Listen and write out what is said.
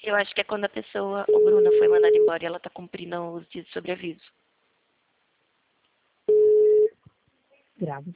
Eu acho que é quando a pessoa, o Bruna, foi mandada embora e ela tá cumprindo os dias de sobreaviso. Grave.